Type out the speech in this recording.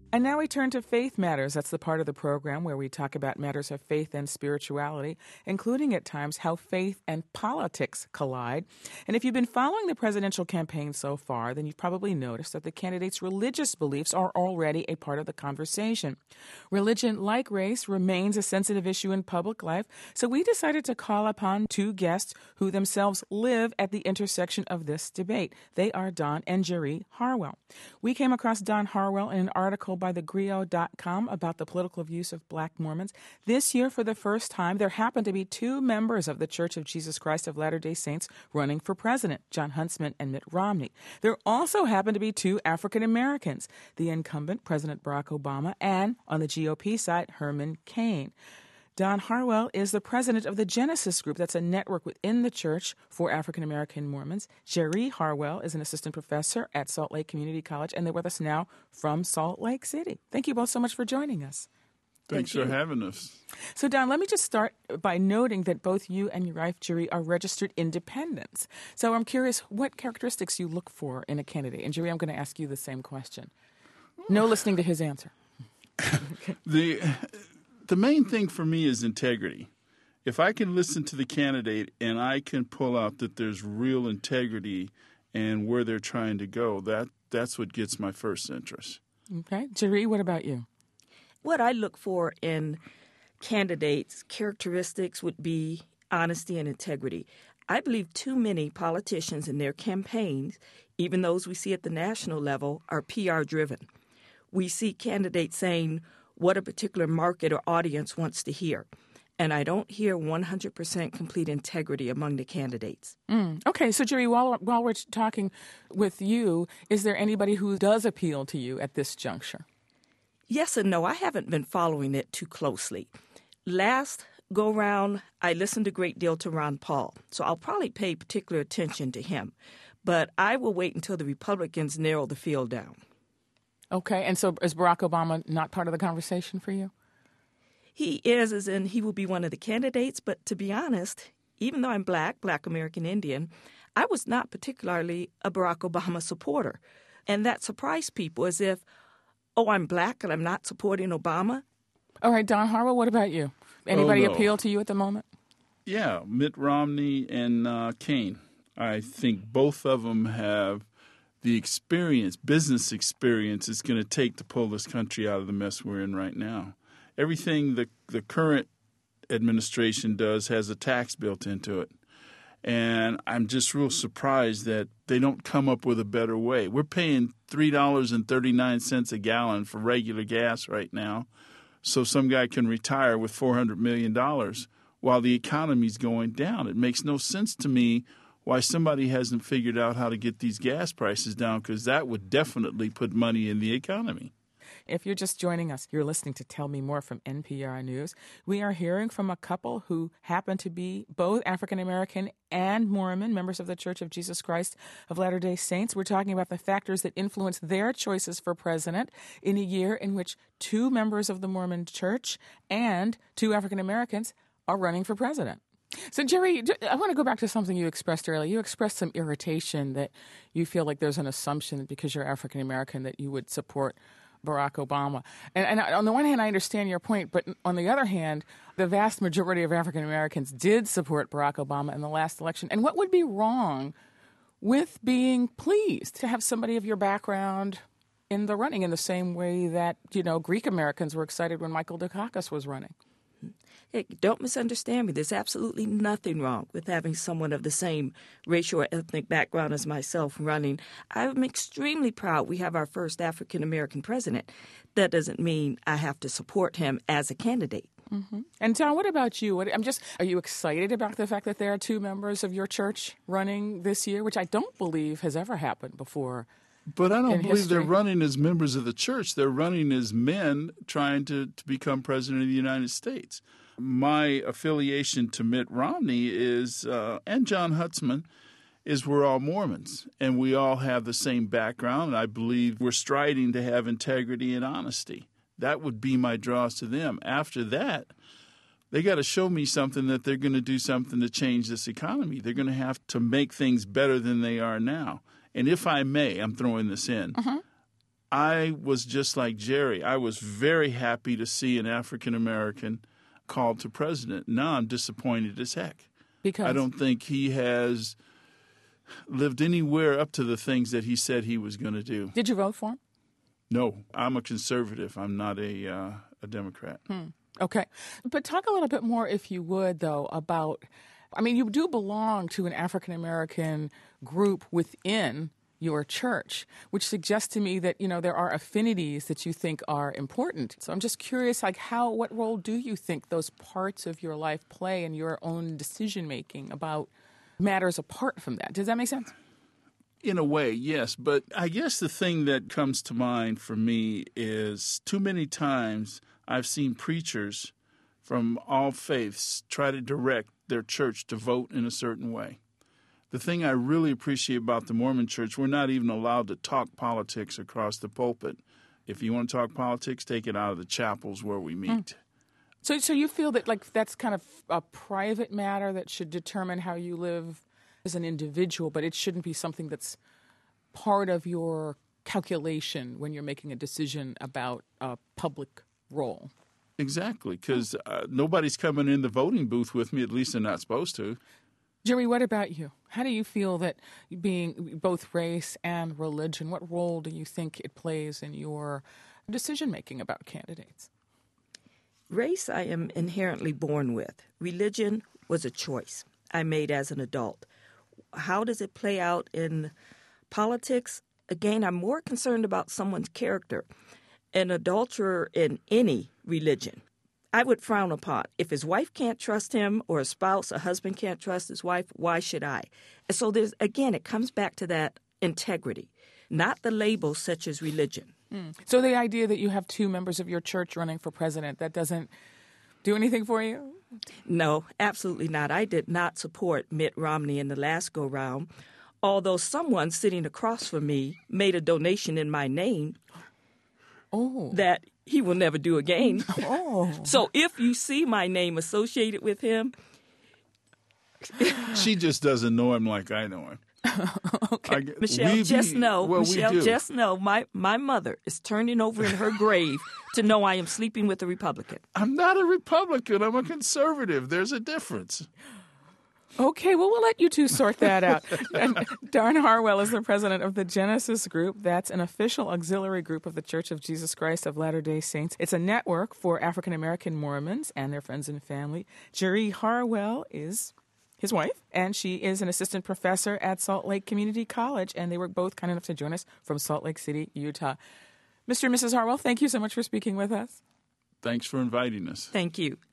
And now we turn to Faith Matters. That's the part of the program where we talk about matters of faith and spirituality, including at times how faith and politics collide. And if you've been following the presidential campaign so far, then you've probably noticed that the candidates' religious beliefs are already a part of the conversation. Religion, like race, remains a sensitive issue in public life, so we decided to call upon two guests who themselves live at the intersection of this debate. They are Don and Jerry Harwell. We came across Don Harwell in an article by thegrio.com about the political views of Black Mormons. This year, for the first time, there happened to be two members of the Church of Jesus Christ of Latter-day Saints running for president, Jon Huntsman and Mitt Romney. There also happened to be two African Americans, the incumbent, President Barack Obama, and, on the GOP side, Herman Cain. Don Harwell is the president of the Genesis Group. That's a network within the church for African-American Mormons. Jerry Harwell is an assistant professor at Salt Lake Community College, and they're with us now from Salt Lake City. Thank you both so much for joining us. Thanks for having us. So, Don, let me just start by noting that both you and your wife, Jerry, are registered independents. So I'm curious what characteristics you look for in a candidate. And, Jerry, I'm going to ask you the same question. No listening to his answer. The main thing for me is integrity. If I can listen to the candidate and I can pull out that there's real integrity and where they're trying to go, that's what gets my first interest. Okay. Jerry, what about you? What I look for in candidates' characteristics would be honesty and integrity. I believe too many politicians in their campaigns, even those we see at the national level, are PR-driven. We see candidates saying what a particular market or audience wants to hear. And I don't hear 100% complete integrity among the candidates. Okay, so Jerry, while we're talking with you, is there anybody who does appeal to you at this juncture? Yes and no. I haven't been following it too closely. Last go-round, I listened a great deal to Ron Paul, so I'll probably pay particular attention to him. But I will wait until the Republicans narrow the field down. Okay, and so is Barack Obama not part of the conversation for you? He is, as in he will be one of the candidates, but to be honest, even though I'm Black American Indian, I was not particularly a Barack Obama supporter. And that surprised people as if, oh, I'm Black and I'm not supporting Obama. All right, Don Harwell, what about you? Anybody appeal to you at the moment? Yeah, Mitt Romney and Cain. I think both of them have the experience, business experience, it's going to take to pull this country out of the mess we're in right now. Everything the current administration does has a tax built into it. And I'm just real surprised that they don't come up with a better way. We're paying $3.39 a gallon for regular gas right now, so some guy can retire with $400 million while the economy's going down. It makes no sense to me why somebody hasn't figured out how to get these gas prices down, because that would definitely put money in the economy. If you're just joining us, you're listening to Tell Me More from NPR News. We are hearing from a couple who happen to be both African-American and Mormon, members of the Church of Jesus Christ of Latter-day Saints. We're talking about the factors that influence their choices for president in a year in which two members of the Mormon Church and two African-Americans are running for president. So, Jerry, I want to go back to something you expressed earlier. You expressed some irritation that you feel like there's an assumption that because you're African-American that you would support Barack Obama. And on the one hand, I understand your point, but on the other hand, the vast majority of African-Americans did support Barack Obama in the last election. And what would be wrong with being pleased to have somebody of your background in the running in the same way that, Greek Americans were excited when Michael Dukakis was running? Hey, don't misunderstand me. There's absolutely nothing wrong with having someone of the same racial or ethnic background as myself running. I'm extremely proud we have our first African-American president. That doesn't mean I have to support him as a candidate. Mm-hmm. And Tom, what about you? Are you excited about the fact that there are two members of your church running this year, which I don't believe has ever happened before? But I don't believe they're running as members of the church. They're running as men trying to become president of the United States. My affiliation to Mitt Romney is, and Jon Huntsman, is we're all Mormons, and we all have the same background, and I believe we're striving to have integrity and honesty. That would be my draws to them. After that, they got to show me something that they're going to do something to change this economy. They're going to have to make things better than they are now. And if I may, I'm throwing this in, I was just like Jerry. I was very happy to see an African American called to president. Now I'm disappointed as heck. Because I don't think he has lived anywhere up to the things that he said he was going to do. Did you vote for him? No, I'm a conservative. I'm not a Democrat. Okay. But talk a little bit more, if you would, though, about, I mean, you do belong to an African-American group within your church, which suggests to me that, there are affinities that you think are important. So I'm just curious, what role do you think those parts of your life play in your own decision-making about matters apart from that? Does that make sense? In a way, yes. But I guess the thing that comes to mind for me is too many times I've seen preachers from all faiths try to direct their church to vote in a certain way. The thing I really appreciate about the Mormon Church, we're not even allowed to talk politics across the pulpit. If you want to talk politics, take it out of the chapels where we meet. So you feel that that's kind of a private matter that should determine how you live as an individual, but it shouldn't be something that's part of your calculation when you're making a decision about a public role. Exactly, because nobody's coming in the voting booth with me, at least they're not supposed to. Jerry, what about you? How do you feel that being both race and religion, what role do you think it plays in your decision-making about candidates? Race I am inherently born with. Religion was a choice I made as an adult. How does it play out in politics? Again, I'm more concerned about someone's character. An adulterer in any religion, I would frown upon. If his wife can't trust him, or a spouse, a husband can't trust his wife, why should I? And so it comes back to that integrity, not the labels such as religion. So the idea that you have two members of your church running for president, that doesn't do anything for you? No, absolutely not. I did not support Mitt Romney in the last go-round, although someone sitting across from me made a donation in my name that he will never do again. So if you see my name associated with him... She just doesn't know him like I know him. Okay. Michelle, just know my mother is turning over in her grave to know I am sleeping with a Republican. I'm not a Republican. I'm a conservative. There's a difference. Okay, well, we'll let you two sort that out. Darn Harwell is the president of the Genesis Group. That's an official auxiliary group of the Church of Jesus Christ of Latter-day Saints. It's a network for African-American Mormons and their friends and family. Jerry Harwell is his wife, and she is an assistant professor at Salt Lake Community College, and they were both kind enough to join us from Salt Lake City, Utah. Mr. and Mrs. Harwell, thank you so much for speaking with us. Thanks for inviting us. Thank you.